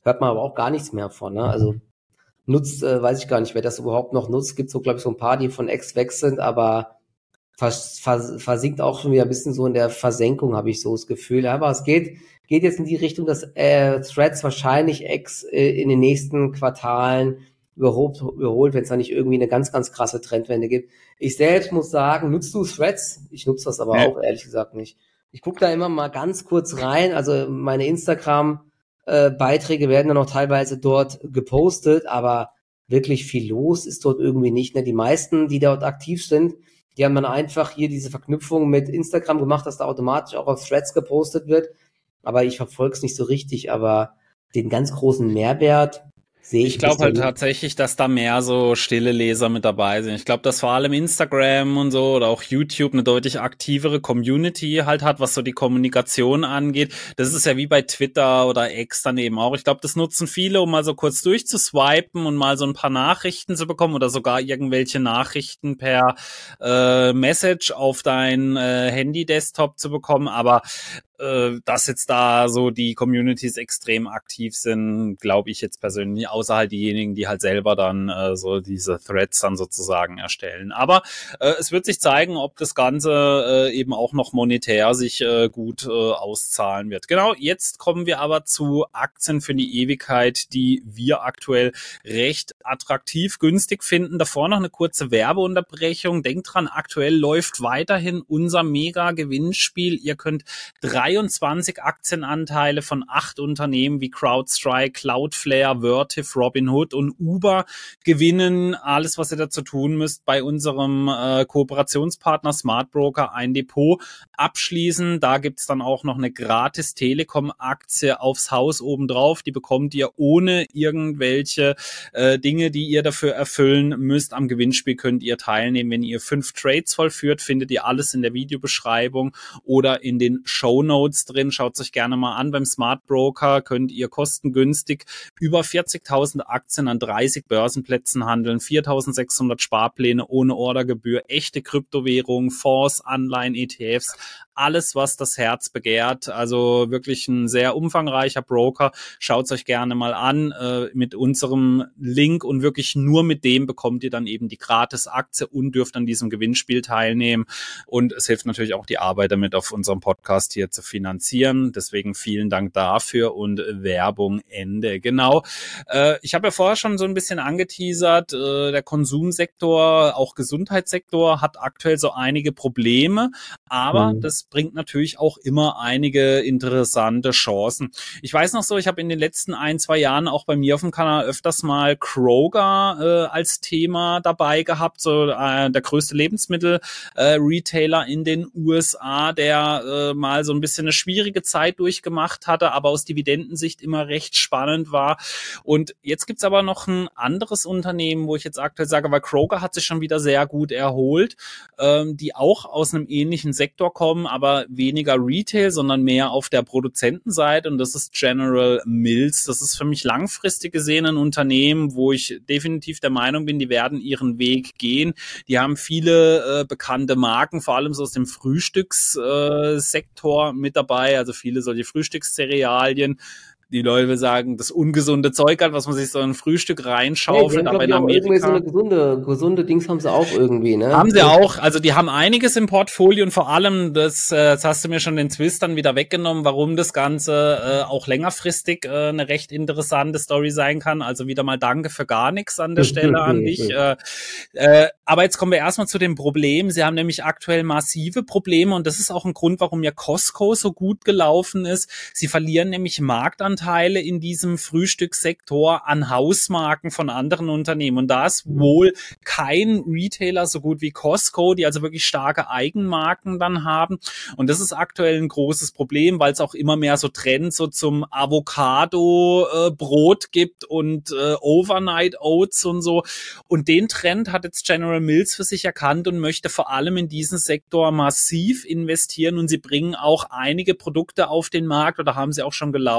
hört man aber auch gar nichts mehr von, ne? Also nutzt, äh, weiß ich gar nicht, wer das überhaupt noch nutzt. Gibt so, glaube ich, so ein paar, die von X weg sind, aber vers vers versinkt auch schon wieder ein bisschen so in der Versenkung, habe ich so das Gefühl. Aber es geht, geht jetzt in die Richtung, dass äh, Threads wahrscheinlich X äh, in den nächsten Quartalen überholt, überholt wenn es da nicht irgendwie eine ganz, ganz krasse Trendwende gibt. Ich selbst muss sagen, nutzt du Threads? Ich nutze das aber Ja. auch ehrlich gesagt nicht. Ich gucke da immer mal ganz kurz rein, also meine Instagram Äh, Beiträge werden dann auch teilweise dort gepostet, aber wirklich viel los ist dort irgendwie nicht. Ne? Die meisten, die dort aktiv sind, die haben dann einfach hier diese Verknüpfung mit Instagram gemacht, dass da automatisch auch auf Threads gepostet wird. Aber ich verfolge es nicht so richtig, aber den ganz großen Mehrwert sehe ich. Ich glaube halt nicht. tatsächlich, dass da mehr so stille Leser mit dabei sind. Ich glaube, dass vor allem Instagram und so oder auch YouTube eine deutlich aktivere Community halt hat, was so die Kommunikation angeht. Das ist ja wie bei Twitter oder X dann eben auch. Ich glaube, das nutzen viele, um mal so kurz durchzuswipen und mal so ein paar Nachrichten zu bekommen oder sogar irgendwelche Nachrichten per äh, Message auf dein äh, Handy-Desktop zu bekommen. Aber äh, dass jetzt da so die Communities extrem aktiv sind, glaube ich jetzt persönlich, außer halt diejenigen, die halt selber dann äh, so diese Threads dann sozusagen erstellen. Aber äh, es wird sich zeigen, ob das Ganze äh, eben auch noch monetär sich äh, gut äh, auszahlen wird. Genau, jetzt kommen wir aber zu Aktien für die Ewigkeit, die wir aktuell recht attraktiv, günstig finden. Davor noch eine kurze Werbeunterbrechung. Denkt dran, aktuell läuft weiterhin unser Mega-Gewinnspiel. Ihr könnt dreiundzwanzig Aktienanteile von acht Unternehmen wie CrowdStrike, Cloudflare, Vertiv, Robinhood und Uber gewinnen. Alles, was ihr dazu tun müsst, bei unserem äh, Kooperationspartner Smartbroker ein Depot abschließen. Da gibt's dann auch noch eine gratis Telekom-Aktie aufs Haus obendrauf. Die bekommt ihr ohne irgendwelche äh, Dinge, die ihr dafür erfüllen müsst. Am Gewinnspiel könnt ihr teilnehmen. Wenn ihr fünf Trades vollführt, findet ihr alles in der Videobeschreibung oder in den Shownotes drin. Schaut euch gerne mal an. Beim Smart Broker könnt ihr kostengünstig über vierzigtausend Aktien an dreißig Börsenplätzen handeln, viertausendsechshundert Sparpläne ohne Ordergebühr, echte Kryptowährungen, Fonds, Anleihen, E T Fs, alles, was das Herz begehrt. Also wirklich ein sehr umfangreicher Broker. Schaut es euch gerne mal an äh, mit unserem Link und wirklich nur mit dem bekommt ihr dann eben die Gratis-Aktie und dürft an diesem Gewinnspiel teilnehmen. Und es hilft natürlich auch die Arbeit damit, auf unserem Podcast hier zu finanzieren. Deswegen vielen Dank dafür und Werbung Ende. Genau. Äh, ich habe ja vorher schon so ein bisschen angeteasert, äh, der Konsumsektor, auch Gesundheitssektor hat aktuell so einige Probleme, aber mhm. das bringt natürlich auch immer einige interessante Chancen. Ich weiß noch so, ich habe in den letzten ein, zwei Jahren auch bei mir auf dem Kanal öfters mal Kroger äh, als Thema dabei gehabt, so äh, der größte Lebensmittel-Retailer äh, in den U S A, der äh, mal so ein bisschen eine schwierige Zeit durchgemacht hatte, aber aus Dividendensicht immer recht spannend war. Und jetzt gibt's aber noch ein anderes Unternehmen, wo ich jetzt aktuell sage, weil Kroger hat sich schon wieder sehr gut erholt, ähm, die auch aus einem ähnlichen Sektor kommen, aber weniger Retail, sondern mehr auf der Produzentenseite und das ist General Mills. Das ist für mich langfristig gesehen ein Unternehmen, wo ich definitiv der Meinung bin, die werden ihren Weg gehen. Die haben viele äh, bekannte Marken, vor allem so aus dem Frühstückssektor äh, mit dabei, also viele solche Frühstückscerealien. Die Leute sagen, das ungesunde Zeug hat, was man sich so in ein Frühstück reinschaufelt, nee, aber in Amerika... Irgendwie so eine gesunde, gesunde Dings haben sie auch irgendwie, ne? Haben sie auch, also die haben einiges im Portfolio und vor allem, das, äh, das hast du mir schon den Twist dann wieder weggenommen, warum das Ganze äh, auch längerfristig äh, eine recht interessante Story sein kann. Also wieder mal danke für gar nichts an der Stelle an dich. Äh, äh, aber jetzt kommen wir erstmal zu dem Problem. Sie haben nämlich aktuell massive Probleme und das ist auch ein Grund, warum ja Costco so gut gelaufen ist. Sie verlieren nämlich Marktanteile in diesem Frühstückssektor an Hausmarken von anderen Unternehmen. Und da ist wohl kein Retailer so gut wie Costco, die also wirklich starke Eigenmarken dann haben. Und das ist aktuell ein großes Problem, weil es auch immer mehr so Trends so zum Avocado-Brot äh, gibt und äh, Overnight Oats und so. Und den Trend hat jetzt General Mills für sich erkannt und möchte vor allem in diesen Sektor massiv investieren. Und sie bringen auch einige Produkte auf den Markt oder haben sie auch schon gelauncht,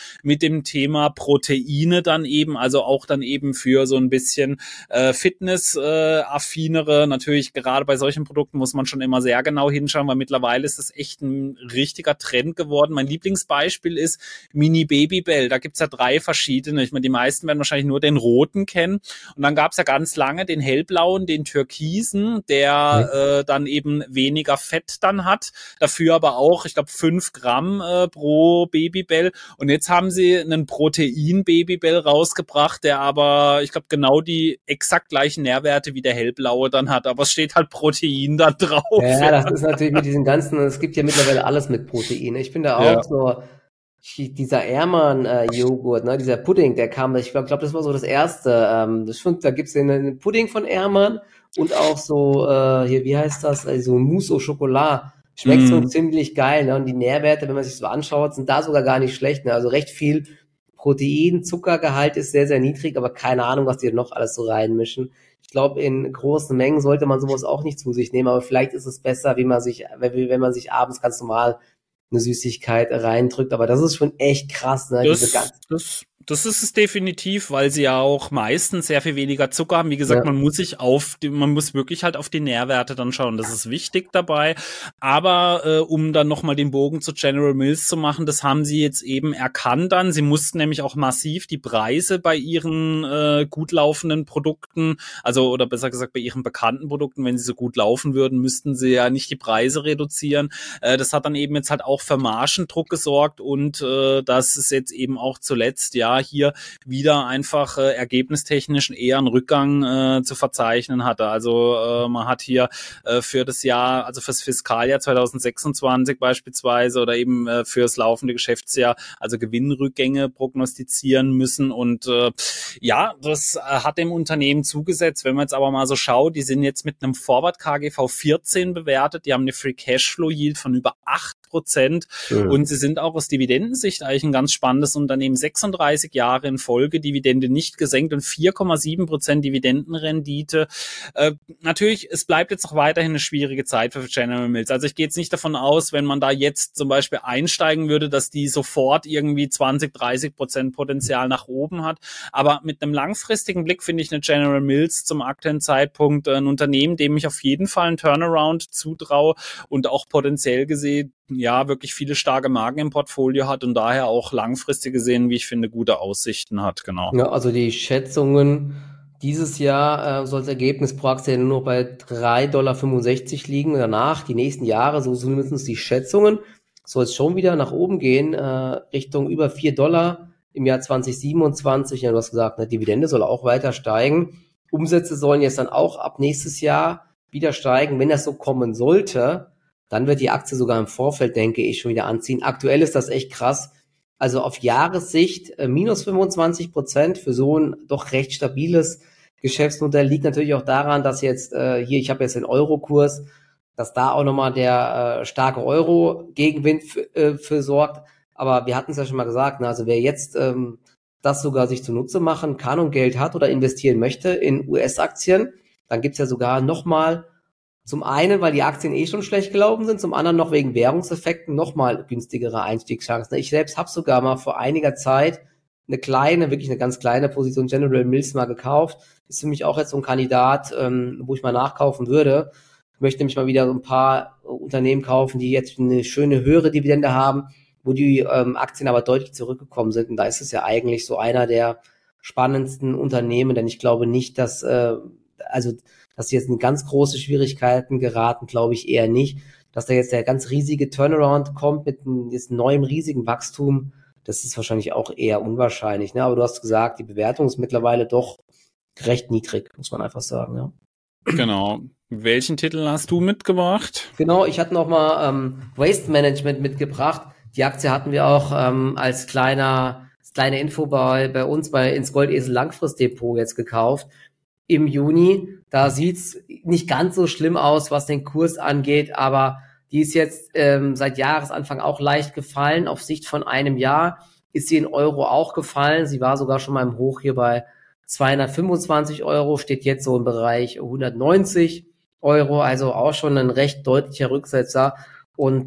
mit dem Thema Proteine dann eben, also auch dann eben für so ein bisschen äh, Fitness-affinere. Äh, Natürlich gerade bei solchen Produkten muss man schon immer sehr genau hinschauen, weil mittlerweile ist das echt ein richtiger Trend geworden. Mein Lieblingsbeispiel ist Mini Babybel. Da gibt's ja drei verschiedene. Ich meine, die meisten werden wahrscheinlich nur den roten kennen. Und dann gab's ja ganz lange den hellblauen, den türkisen, der äh, dann eben weniger Fett dann hat. Dafür aber auch, ich glaube, fünf Gramm äh, pro Babybel. Und jetzt haben sie einen Protein-Babybel rausgebracht, der aber, ich glaube, genau die exakt gleichen Nährwerte wie der hellblaue dann hat. Aber es steht halt Protein da drauf. Ja, das ist natürlich mit diesen ganzen, es gibt ja mittlerweile alles mit Protein. Ich bin da auch Ja. so, dieser Ehrmann-Joghurt, ne, dieser Pudding, der kam, ich glaube, glaub, das war so das erste. Ähm, das stimmt, da gibt's den, den Pudding von Ehrmann und auch so, äh, hier, wie heißt das, also Mousse au Chocolat. Schmeckt so Mm. ziemlich geil, ne? Und die Nährwerte, wenn man sich so anschaut, sind da sogar gar nicht schlecht, ne? Also recht viel Protein, Zuckergehalt ist sehr, sehr niedrig, aber keine Ahnung, was die noch alles so reinmischen. Ich glaube, in großen Mengen sollte man sowas auch nicht zu sich nehmen, aber vielleicht ist es besser, wie man sich, wenn man sich abends ganz normal eine Süßigkeit reindrückt, aber das ist schon echt krass, ne? Diese Das, ganz, das, das ist es definitiv, weil sie ja auch meistens sehr viel weniger Zucker haben. Wie gesagt, ja. man muss sich auf, die, man muss wirklich halt auf die Nährwerte dann schauen. Das ist wichtig dabei. Aber äh, um dann nochmal den Bogen zu General Mills zu machen, das haben sie jetzt eben erkannt dann. Sie mussten nämlich auch massiv die Preise bei ihren äh, gut laufenden Produkten, also oder besser gesagt bei ihren bekannten Produkten, wenn sie so gut laufen würden, müssten sie ja nicht die Preise reduzieren. Äh, das hat dann eben jetzt halt auch für Margendruck gesorgt und äh, das ist jetzt eben auch zuletzt ja hier wieder einfach äh, ergebnistechnisch eher einen Rückgang äh, zu verzeichnen hatte. Also äh, man hat hier äh, für das Jahr, also fürs Fiskaljahr zwanzig sechsundzwanzig beispielsweise oder eben äh, fürs laufende Geschäftsjahr, also Gewinnrückgänge prognostizieren müssen und äh, ja, das äh, hat dem Unternehmen zugesetzt. Wenn man jetzt aber mal so schaut, die sind jetzt mit einem Forward K G V vierzehn bewertet, die haben eine Free Cashflow Yield von über acht Prozent mhm. und sie sind auch aus Dividendensicht eigentlich ein ganz spannendes Unternehmen. sechsunddreißig Jahre in Folge, Dividende nicht gesenkt und vier Komma sieben Prozent Dividendenrendite. Äh, natürlich, es bleibt jetzt auch weiterhin eine schwierige Zeit für General Mills. Also ich gehe jetzt nicht davon aus, wenn man da jetzt zum Beispiel einsteigen würde, dass die sofort irgendwie zwanzig, dreißig Prozent Potenzial nach oben hat. Aber mit einem langfristigen Blick finde ich eine General Mills zum aktuellen Zeitpunkt ein Unternehmen, dem ich auf jeden Fall einen Turnaround zutraue und auch potenziell gesehen, ja, wirklich viele starke Marken im Portfolio hat und daher auch langfristig gesehen, wie ich finde, gute Aussichten hat, genau. Ja, also die Schätzungen dieses Jahr äh, soll das Ergebnis pro Aktie nur noch bei drei Komma fünfundsechzig Dollar liegen und danach, die nächsten Jahre, so zumindest die Schätzungen, soll es schon wieder nach oben gehen, äh, Richtung über vier Dollar im Jahr zwanzig siebenundzwanzig. Ja, du hast gesagt, eine Dividende soll auch weiter steigen. Umsätze sollen jetzt dann auch ab nächstes Jahr wieder steigen. Wenn das so kommen sollte, dann wird die Aktie sogar im Vorfeld, denke ich, schon wieder anziehen. Aktuell ist das echt krass. Also auf Jahressicht äh, minus fünfundzwanzig Prozent für so ein doch recht stabiles Geschäftsmodell liegt natürlich auch daran, dass jetzt äh, hier, ich habe jetzt den Euro-Kurs, dass da auch nochmal der äh, starke Euro-Gegenwind für, äh, für sorgt. Aber wir hatten es ja schon mal gesagt, ne? Also wer jetzt ähm, das sogar sich zunutze machen kann und Geld hat oder investieren möchte in U S-Aktien, dann gibt's ja sogar nochmal zum einen, weil die Aktien eh schon schlecht gelaufen sind, zum anderen noch wegen Währungseffekten nochmal günstigere Einstiegschancen. Ich selbst habe sogar mal vor einiger Zeit eine kleine, wirklich eine ganz kleine Position General Mills mal gekauft. Ist für mich auch jetzt so ein Kandidat, ähm, wo ich mal nachkaufen würde. Ich möchte nämlich mal wieder so ein paar Unternehmen kaufen, die jetzt eine schöne höhere Dividende haben, wo die ähm, Aktien aber deutlich zurückgekommen sind. Und da ist es ja eigentlich so einer der spannendsten Unternehmen, denn ich glaube nicht, dass äh, also dass sie jetzt in ganz große Schwierigkeiten geraten, glaube ich eher nicht. Dass da jetzt der ganz riesige Turnaround kommt mit einem jetzt neuem riesigen Wachstum, das ist wahrscheinlich auch eher unwahrscheinlich. Ne? Aber du hast gesagt, die Bewertung ist mittlerweile doch recht niedrig, muss man einfach sagen. Ja. Genau. Welchen Titel hast du mitgebracht? Genau, ich hatte noch mal ähm, Waste Management mitgebracht. Die Aktie hatten wir auch ähm, als kleiner, als kleine Info bei, bei uns bei ins Goldesel Langfristdepot jetzt gekauft. Im Juni, da sieht's nicht ganz so schlimm aus, was den Kurs angeht, aber die ist jetzt ähm, seit Jahresanfang auch leicht gefallen. Auf Sicht von einem Jahr ist sie in Euro auch gefallen. Sie war sogar schon mal im Hoch hier bei zweihundertfünfundzwanzig Euro, steht jetzt so im Bereich hundertneunzig Euro, also auch schon ein recht deutlicher Rücksetzer. Und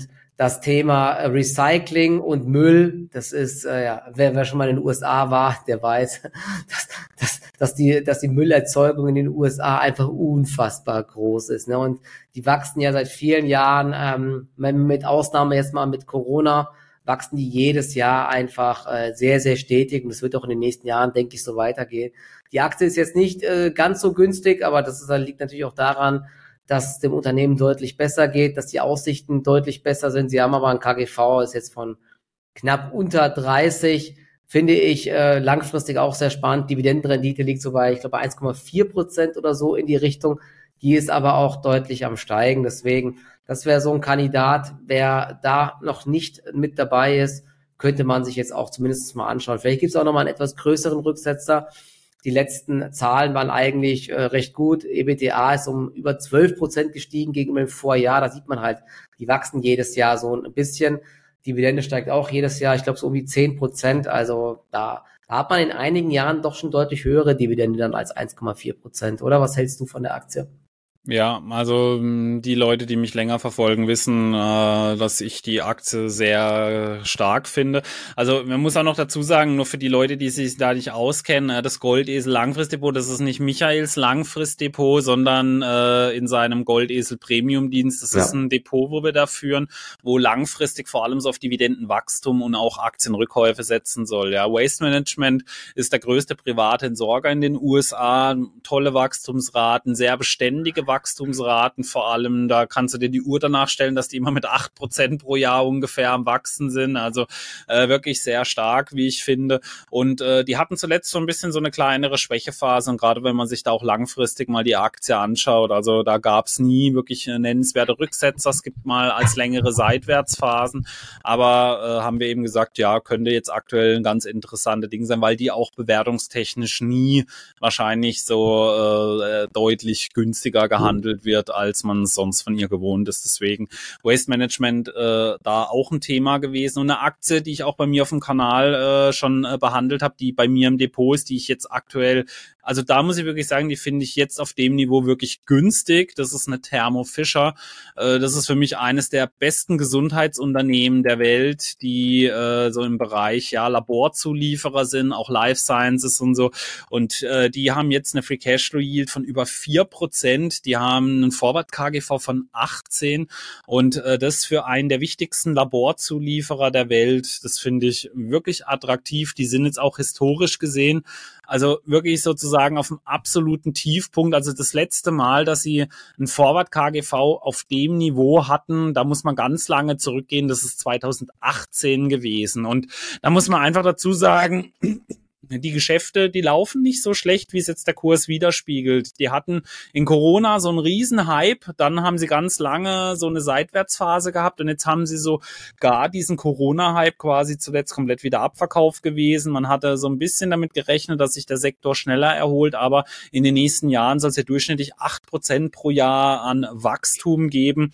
das Thema Recycling und Müll, das ist, äh, ja, wer, wer schon mal in den U S A war, der weiß, dass, dass, dass, die, dass die Müllerzeugung in den U S A einfach unfassbar groß ist. Ne? Und die wachsen ja seit vielen Jahren, ähm, mit Ausnahme jetzt mal mit Corona, wachsen die jedes Jahr einfach äh, sehr, sehr stetig. Und es wird auch in den nächsten Jahren, denke ich, so weitergehen. Die Aktie ist jetzt nicht äh, ganz so günstig, aber das ist, liegt natürlich auch daran, dass es dem Unternehmen deutlich besser geht, dass die Aussichten deutlich besser sind. Sie haben aber ein K G V, ist jetzt von knapp unter dreißig, finde ich äh, langfristig auch sehr spannend. Dividendenrendite liegt so bei, ich glaube, eins Komma vier Prozent oder so in die Richtung. Die ist aber auch deutlich am Steigen. Deswegen, das wäre so ein Kandidat, wer da noch nicht mit dabei ist, könnte man sich jetzt auch zumindest mal anschauen. Vielleicht gibt es auch noch mal einen etwas größeren Rücksetzer. Die letzten Zahlen waren eigentlich äh, recht gut. E B T A ist um über zwölf Prozent gestiegen gegenüber dem Vorjahr. Da sieht man halt, die wachsen jedes Jahr so ein bisschen. Dividende steigt auch jedes Jahr, ich glaube so um die zehn Prozent. Also da, da hat man in einigen Jahren doch schon deutlich höhere Dividende dann als eins Komma vier Prozent. Oder was hältst du von der Aktie? Ja, also die Leute, die mich länger verfolgen, wissen, äh, dass ich die Aktie sehr stark finde. Also man muss auch noch dazu sagen, nur für die Leute, die sich da nicht auskennen, äh, das Goldesel Langfristdepot, das ist nicht Michaels Langfristdepot, sondern äh, in seinem Goldesel Premium-Dienst. Das ja. ist ein Depot, wo wir da führen, wo langfristig vor allem so auf Dividendenwachstum und auch Aktienrückkäufe setzen soll. Ja, Waste Management ist der größte private Entsorger in den U S A, tolle Wachstumsraten, sehr beständige Wachstumsraten vor allem, da kannst du dir die Uhr danach stellen, dass die immer mit acht Prozent pro Jahr ungefähr am Wachsen sind, also äh, wirklich sehr stark, wie ich finde, und äh, die hatten zuletzt so ein bisschen so eine kleinere Schwächephase, und gerade wenn man sich da auch langfristig mal die Aktie anschaut, also da gab es nie wirklich nennenswerte Rücksetzer, es gibt mal als längere Seitwärtsphasen, aber äh, haben wir eben gesagt, ja, könnte jetzt aktuell ein ganz interessantes Ding sein, weil die auch bewertungstechnisch nie wahrscheinlich so äh, deutlich günstiger gehandelt handelt wird, als man sonst von ihr gewohnt ist. Deswegen Waste Management äh, da auch ein Thema gewesen. Und eine Aktie, die ich auch bei mir auf dem Kanal äh, schon äh, behandelt habe, die bei mir im Depot ist, die ich jetzt aktuell, also da muss ich wirklich sagen, die finde ich jetzt auf dem Niveau wirklich günstig. Das ist eine Thermo Fisher. Äh, das ist für mich eines der besten Gesundheitsunternehmen der Welt, die äh, so im Bereich ja Laborzulieferer sind, auch Life Sciences und so. Und äh, die haben jetzt eine Free Cashflow Yield von über vier Prozent. Die haben einen Forward-K G V von achtzehn und äh, das für einen der wichtigsten Laborzulieferer der Welt. Das finde ich wirklich attraktiv. Die sind jetzt auch historisch gesehen, also wirklich sozusagen auf dem absoluten Tiefpunkt. Also das letzte Mal, dass sie ein Forward-K G V auf dem Niveau hatten, da muss man ganz lange zurückgehen, das ist zweitausendachtzehn gewesen. Und da muss man einfach dazu sagen, die Geschäfte, die laufen nicht so schlecht, wie es jetzt der Kurs widerspiegelt. Die hatten in Corona so einen riesen Hype, dann haben sie ganz lange so eine Seitwärtsphase gehabt und jetzt haben sie so gar diesen Corona-Hype quasi zuletzt komplett wieder abverkauft gewesen. Man hatte so ein bisschen damit gerechnet, dass sich der Sektor schneller erholt, aber in den nächsten Jahren soll es ja durchschnittlich acht Prozent pro Jahr an Wachstum geben.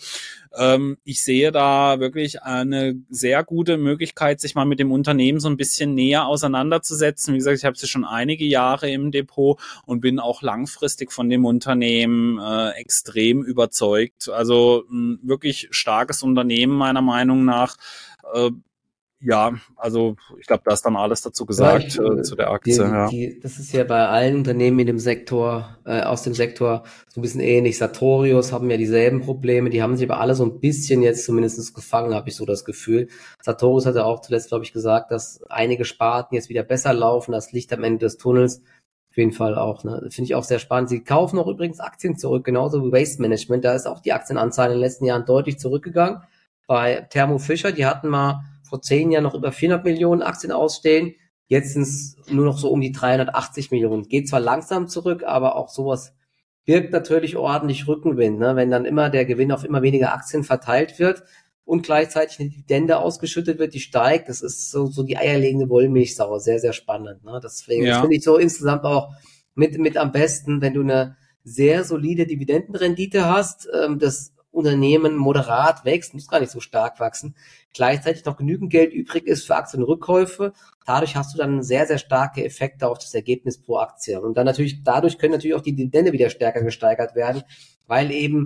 Ich sehe da wirklich eine sehr gute Möglichkeit, sich mal mit dem Unternehmen so ein bisschen näher auseinanderzusetzen. Wie gesagt, ich habe sie schon einige Jahre im Depot und bin auch langfristig von dem Unternehmen äh, extrem überzeugt. Also ein wirklich starkes Unternehmen meiner Meinung nach. Äh, Ja, also ich glaube, da ist dann alles dazu gesagt ja, ich, äh, zu der Aktie. Die, ja. die, das ist ja bei allen Unternehmen in dem Sektor, äh, aus dem Sektor so ein bisschen ähnlich. Sartorius haben ja dieselben Probleme, die haben sich aber alle so ein bisschen jetzt zumindest gefangen, habe ich so das Gefühl. Sartorius hat ja auch zuletzt, glaube ich, gesagt, dass einige Sparten jetzt wieder besser laufen, das Licht am Ende des Tunnels. Auf jeden Fall auch, ne? Finde ich auch sehr spannend. Sie kaufen auch übrigens Aktien zurück, genauso wie Waste Management. Da ist auch die Aktienanzahl in den letzten Jahren deutlich zurückgegangen. Bei Thermo Fisher, die hatten mal vor zehn Jahren noch über vierhundert Millionen Aktien ausstehen. Jetzt sind es nur noch so um die dreihundertachtzig Millionen. Geht zwar langsam zurück, aber auch sowas birgt natürlich ordentlich Rückenwind, ne? Wenn dann immer der Gewinn auf immer weniger Aktien verteilt wird und gleichzeitig eine Dividende ausgeschüttet wird, die steigt. Das ist so, so die eierlegende Wollmilchsau. Sehr, sehr spannend, ne? Deswegen ja. finde ich so insgesamt auch mit, mit am besten, wenn du eine sehr solide Dividendenrendite hast, ähm, das Unternehmen moderat wächst, muss gar nicht so stark wachsen, gleichzeitig noch genügend Geld übrig ist für Aktienrückkäufe. Dadurch hast du dann sehr, sehr starke Effekte auf das Ergebnis pro Aktie. Und dann natürlich, dadurch können natürlich auch die Dividende wieder stärker gesteigert werden, weil eben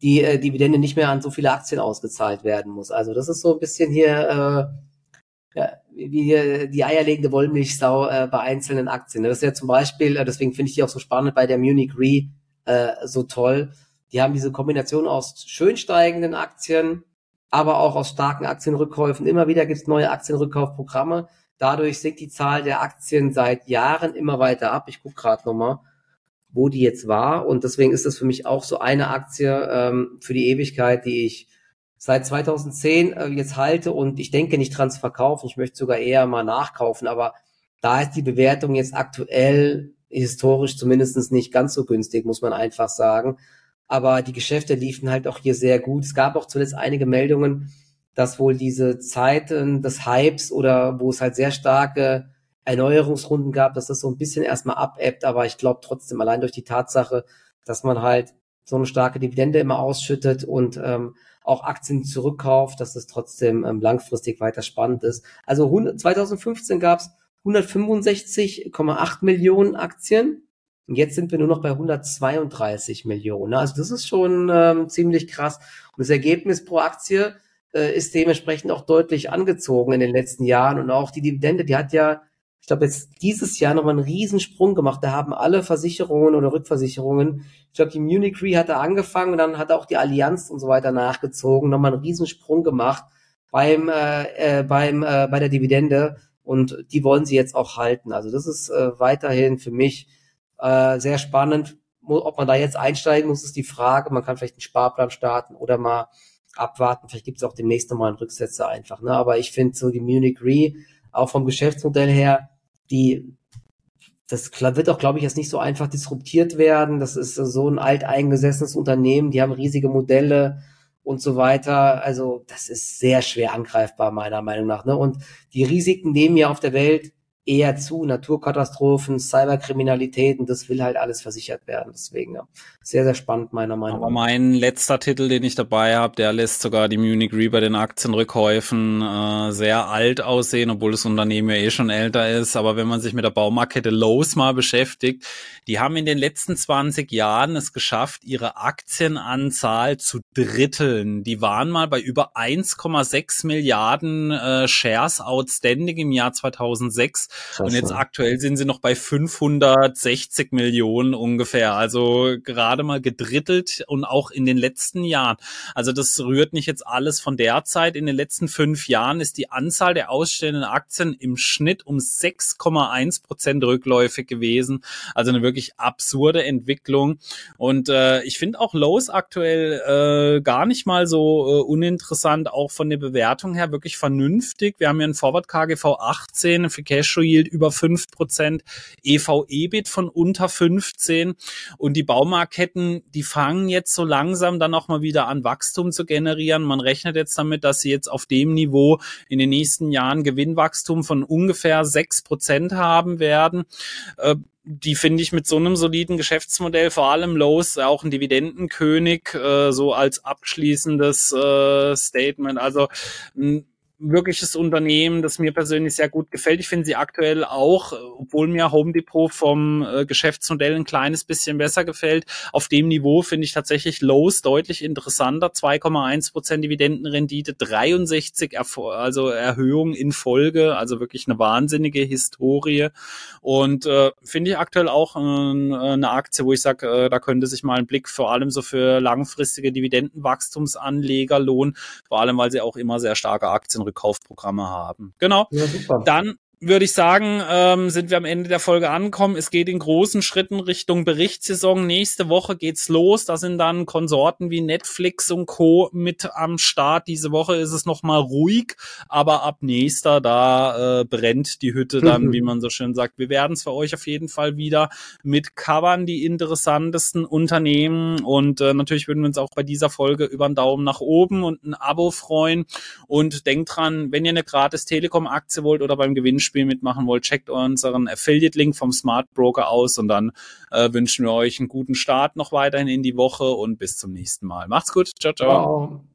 die äh, Dividende nicht mehr an so viele Aktien ausgezahlt werden muss. Also das ist so ein bisschen hier äh, ja, wie äh, die eierlegende Wollmilchsau äh, bei einzelnen Aktien. Das ist ja zum Beispiel, äh, deswegen finde ich die auch so spannend bei der Munich Re äh, so toll. Die haben diese Kombination aus schön steigenden Aktien, aber auch aus starken Aktienrückkäufen. Immer wieder gibt es neue Aktienrückkaufprogramme. Dadurch sinkt die Zahl der Aktien seit Jahren immer weiter ab. Ich gucke gerade nochmal, wo die jetzt war. Und deswegen ist das für mich auch so eine Aktie ähm, für die Ewigkeit, die ich seit zweitausendzehn äh, jetzt halte. Und ich denke nicht dran zu verkaufen. Ich möchte sogar eher mal nachkaufen. Aber da ist die Bewertung jetzt aktuell historisch zumindest nicht ganz so günstig, muss man einfach sagen. Aber die Geschäfte liefen halt auch hier sehr gut. Es gab auch zuletzt einige Meldungen, dass wohl diese Zeiten des Hypes oder wo es halt sehr starke Erneuerungsrunden gab, dass das so ein bisschen erstmal abebbt, aber ich glaube trotzdem allein durch die Tatsache, dass man halt so eine starke Dividende immer ausschüttet und ähm, auch Aktien zurückkauft, dass es trotzdem ähm, langfristig weiter spannend ist. Also zweitausendfünfzehn gab es hundertfünfundsechzig Komma acht Millionen Aktien und jetzt sind wir nur noch bei hundertzweiunddreißig Millionen. Also das ist schon ähm, ziemlich krass. Und das Ergebnis pro Aktie ist dementsprechend auch deutlich angezogen in den letzten Jahren und auch die Dividende, die hat ja, ich glaube jetzt dieses Jahr nochmal einen Riesensprung gemacht. Da haben alle Versicherungen oder Rückversicherungen, ich glaube die Munich Re hat da angefangen und dann hat auch die Allianz und so weiter nachgezogen, nochmal einen Riesensprung gemacht beim äh, äh, beim äh, bei der Dividende und die wollen sie jetzt auch halten. Also das ist äh, weiterhin für mich äh, sehr spannend. Ob man da jetzt einsteigen muss, ist die Frage. Man kann vielleicht einen Sparplan starten oder mal abwarten, vielleicht gibt es auch demnächst nochmal einen Rücksetzer einfach, ne? Aber ich finde so die Munich Re, auch vom Geschäftsmodell her, die, das wird auch, glaube ich, jetzt nicht so einfach disruptiert werden. Das ist so ein alteingesessenes Unternehmen, die haben riesige Modelle und so weiter. Also das ist sehr schwer angreifbar, meiner Meinung nach, ne? Und die Risiken nehmen ja auf der Welt eher zu, Naturkatastrophen, Cyberkriminalitäten, das will halt alles versichert werden. Deswegen ja, sehr, sehr spannend, meiner Meinung nach. Aber mein letzter Titel, den ich dabei habe, der lässt sogar die Munich Re bei den Aktienrückkäufen äh, sehr alt aussehen, obwohl das Unternehmen ja eh schon älter ist. Aber wenn man sich mit der Baumarktkette Lowe's mal beschäftigt, die haben in den letzten zwanzig Jahren es geschafft, ihre Aktienanzahl zu dritteln. Die waren mal bei über eins Komma sechs Milliarden äh, Shares outstanding im Jahr zweitausendsechs. Krass, und jetzt ja. Aktuell sind sie noch bei fünfhundertsechzig Millionen ungefähr. Also gerade mal gedrittelt und auch in den letzten Jahren. Also das rührt nicht jetzt alles von der Zeit. In den letzten fünf Jahren ist die Anzahl der ausstehenden Aktien im Schnitt um sechs Komma eins Prozent rückläufig gewesen. Also eine wirklich absurde Entwicklung. Und äh, ich finde auch Lowe's aktuell äh, gar nicht mal so äh, uninteressant, auch von der Bewertung her wirklich vernünftig. Wir haben hier einen Forward K G V achtzehn, für Cash Yield über fünf Prozent, E V/E B I T von unter fünfzehn und die Baumarktketten, die fangen jetzt so langsam dann auch mal wieder an, Wachstum zu generieren. Man rechnet jetzt damit, dass sie jetzt auf dem Niveau in den nächsten Jahren Gewinnwachstum von ungefähr sechs Prozent haben werden. Äh, die finde ich mit so einem soliden Geschäftsmodell, vor allem Lowe's, auch ein Dividendenkönig, äh, so als abschließendes äh, Statement. Also ein wirkliches Unternehmen, das mir persönlich sehr gut gefällt. Ich finde sie aktuell auch, obwohl mir Home Depot vom äh, Geschäftsmodell ein kleines bisschen besser gefällt, auf dem Niveau finde ich tatsächlich Lowe's deutlich interessanter. zwei Komma eins Prozent Dividendenrendite, dreiundsechzig Erfol- also Erhöhung in Folge, also wirklich eine wahnsinnige Historie. Und äh, finde ich aktuell auch äh, eine Aktie, wo ich sage, äh, da könnte sich mal ein Blick vor allem so für langfristige Dividendenwachstumsanleger lohnen, vor allem weil sie auch immer sehr starke Aktien Kaufprogramme haben. Genau. Ja, super. Dann würde ich sagen, ähm, sind wir am Ende der Folge angekommen. Es geht in großen Schritten Richtung Berichtssaison. Nächste Woche geht's los. Da sind dann Konsorten wie Netflix und Co. mit am Start. Diese Woche ist es nochmal ruhig, aber ab nächster, da äh, brennt die Hütte dann, mhm. wie man so schön sagt. Wir werden es für euch auf jeden Fall wieder mit covern, die interessantesten Unternehmen. Und äh, natürlich würden wir uns auch bei dieser Folge über einen Daumen nach oben und ein Abo freuen. Und denkt dran, wenn ihr eine gratis Telekom-Aktie wollt oder beim Gewinnspiel mitmachen wollt, checkt unseren Affiliate-Link vom Smart Broker aus und dann äh, wünschen wir euch einen guten Start noch weiterhin in die Woche und bis zum nächsten Mal. Macht's gut. Ciao, ciao. Wow.